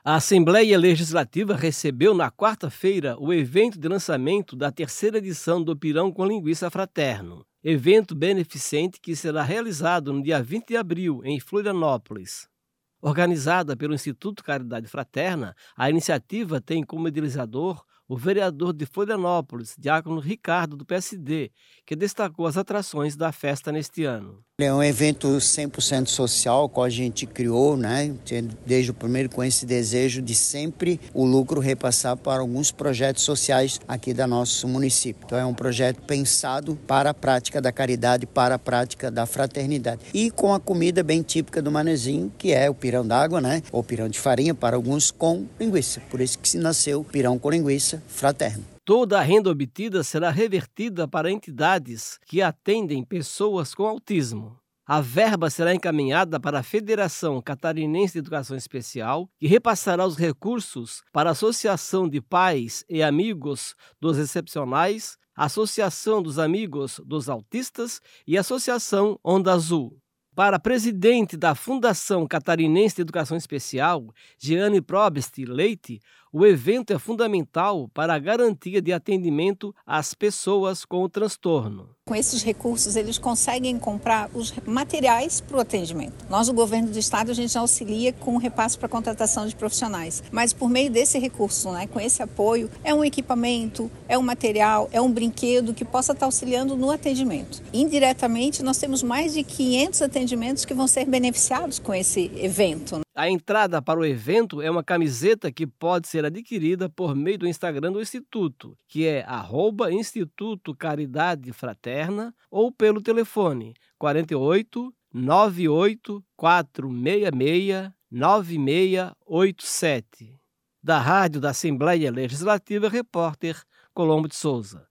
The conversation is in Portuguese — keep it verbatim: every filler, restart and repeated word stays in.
A Assembleia Legislativa recebeu na quarta-feira o evento de lançamento da terceira edição do Pirão com Linguiça Fraterno, evento beneficente que será realizado no dia vinte de abril, em Florianópolis. Organizada pelo Instituto Caridade Fraterna, a iniciativa tem como idealizador o vereador de Florianópolis, Diácono Ricardo, do P S D, que destacou as atrações da festa neste ano. É um evento cem por cento social que a gente criou, né? Desde o primeiro, com esse desejo de sempre o lucro repassar para alguns projetos sociais aqui do nosso município. Então é um projeto pensado para a prática da caridade, para a prática da fraternidade. E com a comida bem típica do Manezinho, que é o pirão d'água, né? Ou pirão de farinha para alguns com linguiça. Por isso que se nasceu o pirão com linguiça fraterno. Toda a renda obtida será revertida para entidades que atendem pessoas com autismo. A verba será encaminhada para a Federação Catarinense de Educação Especial, que repassará os recursos para a Associação de Pais e Amigos dos Excepcionais, Associação dos Amigos dos Autistas e Associação Onda Azul. Para a presidente da Fundação Catarinense de Educação Especial, Jeane Probst Leite, o evento é fundamental para a garantia de atendimento às pessoas com o transtorno. Com esses recursos, eles conseguem comprar os materiais para o atendimento. Nós, o governo do estado, a gente auxilia com o repasse para a contratação de profissionais. Mas por meio desse recurso, né, com esse apoio, é um equipamento, é um material, é um brinquedo que possa estar auxiliando no atendimento. Indiretamente, nós temos mais de quinhentos atendimentos que vão ser beneficiados com esse evento. A entrada para o evento é uma camiseta que pode ser adquirida por meio do Instagram do Instituto, que é arroba Instituto Caridade Fraterna, ou pelo telefone quarenta e oito, nove oito quatro seis seis, nove seis oito sete. Da Rádio da Assembleia Legislativa, repórter Colombo de Souza.